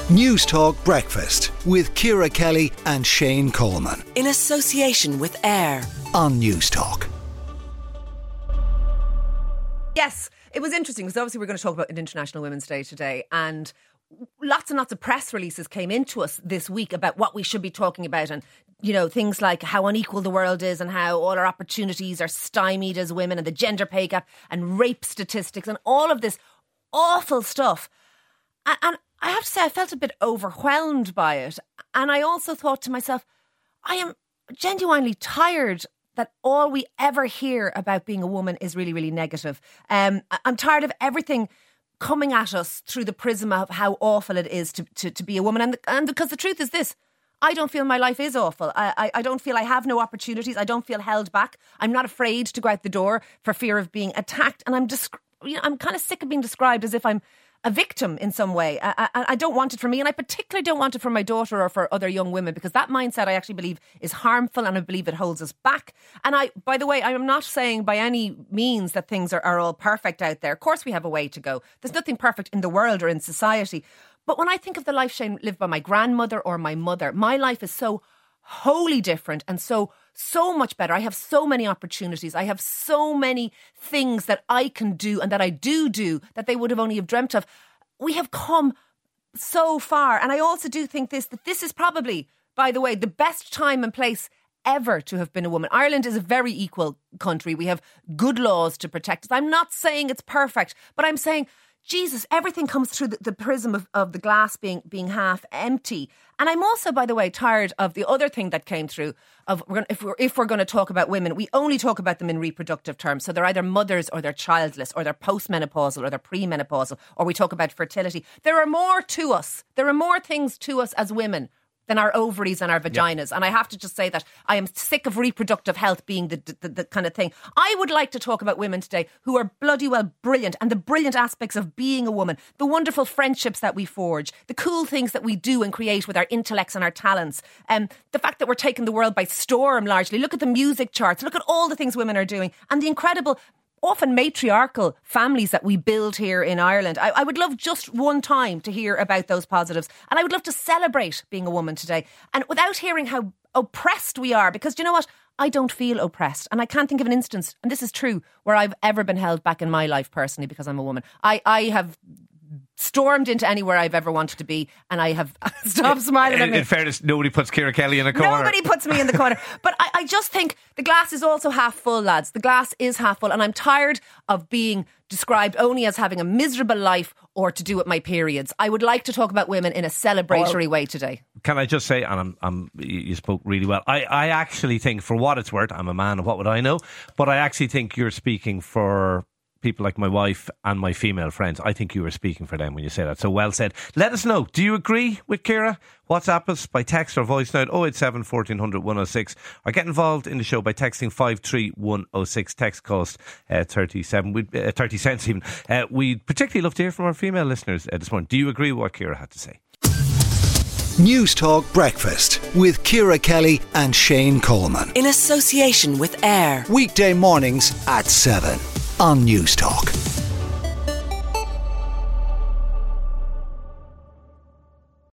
News Talk Breakfast with Ciara Kelly and Shane Coleman. In association with AIR On News Talk. Yes, it was interesting because obviously we're going to talk about International Women's Day today, and lots and lots of press releases came into us this week about what we should be talking about, and you know, things like how unequal the world is and how all our opportunities are stymied as women, and the gender pay gap and rape statistics and all of this awful stuff. And I have to say, I felt a bit overwhelmed by it. And I also thought to myself, I am genuinely tired that all we ever hear about being a woman is really, really negative. I'm tired of everything coming at us through the prism of how awful it is to be a woman. And because the truth is this, I don't feel my life is awful. I don't feel I have no opportunities. I don't feel held back. I'm not afraid to go out the door for fear of being attacked. And I'm kind of sick of being described as if I'm a victim in some way. I don't want it for me, and I particularly don't want it for my daughter or for other young women, because that mindset I actually believe is harmful, and I believe it holds us back. And by the way, I am not saying by any means that things are all perfect out there. Of course we have a way to go. There's nothing perfect in the world or in society. But when I think of the life, Shane, lived by my grandmother or my mother, my life is so wholly different and so much better. I have so many opportunities. I have so many things that I can do and that I do that they would have only have dreamt of. We have come so far. And I also do think that this is probably, by the way, the best time and place ever to have been a woman. Ireland is a very equal country. We have good laws to protect us. I'm not saying it's perfect, but I'm saying, Jesus, everything comes through the prism of the glass being half empty. And I'm also, by the way, tired of the other thing that came through of if we're going to talk about women, we only talk about them in reproductive terms. So they're either mothers or they're childless or they're postmenopausal or they're premenopausal, or we talk about fertility. There are more to us. There are more things to us as women than our ovaries and our vaginas. Yeah. And I have to just say that I am sick of reproductive health being the kind of thing. I would like to talk about women today who are bloody well brilliant, and the brilliant aspects of being a woman, the wonderful friendships that we forge, the cool things that we do and create with our intellects and our talents, the fact that we're taking the world by storm largely. Look at the music charts, look at all the things women are doing, and the incredible, often matriarchal families that we build here in Ireland. I would love just one time to hear about those positives. And I would love to celebrate being a woman today. And without hearing how oppressed we are, because do you know what? I don't feel oppressed. And I can't think of an instance, and this is true, where I've ever been held back in my life personally because I'm a woman. I have stormed into anywhere I've ever wanted to be, and I have stopped smiling at me. In fairness, nobody puts Ciara Kelly in a corner. Nobody puts me in the corner. But I just think the glass is also half full, lads. The glass is half full, and I'm tired of being described only as having a miserable life or to do with my periods. I would like to talk about women in a celebratory way today. Can I just say, and you spoke really well, I actually think, for what it's worth, I'm a man, and what would I know? But I actually think you're speaking for people like my wife and my female friends. I think you were speaking for them when you say that. So well said. Let us know. Do you agree with Ciara? WhatsApp us by text or voice note 087 1400 106, or get involved in the show by texting 53106. Text cost 30 cents even. We'd particularly love to hear from our female listeners this morning. Do you agree with what Ciara had to say? News Talk Breakfast with Ciara Kelly and Shane Coleman. in association with AIR. Weekday mornings at 7 on News Talk.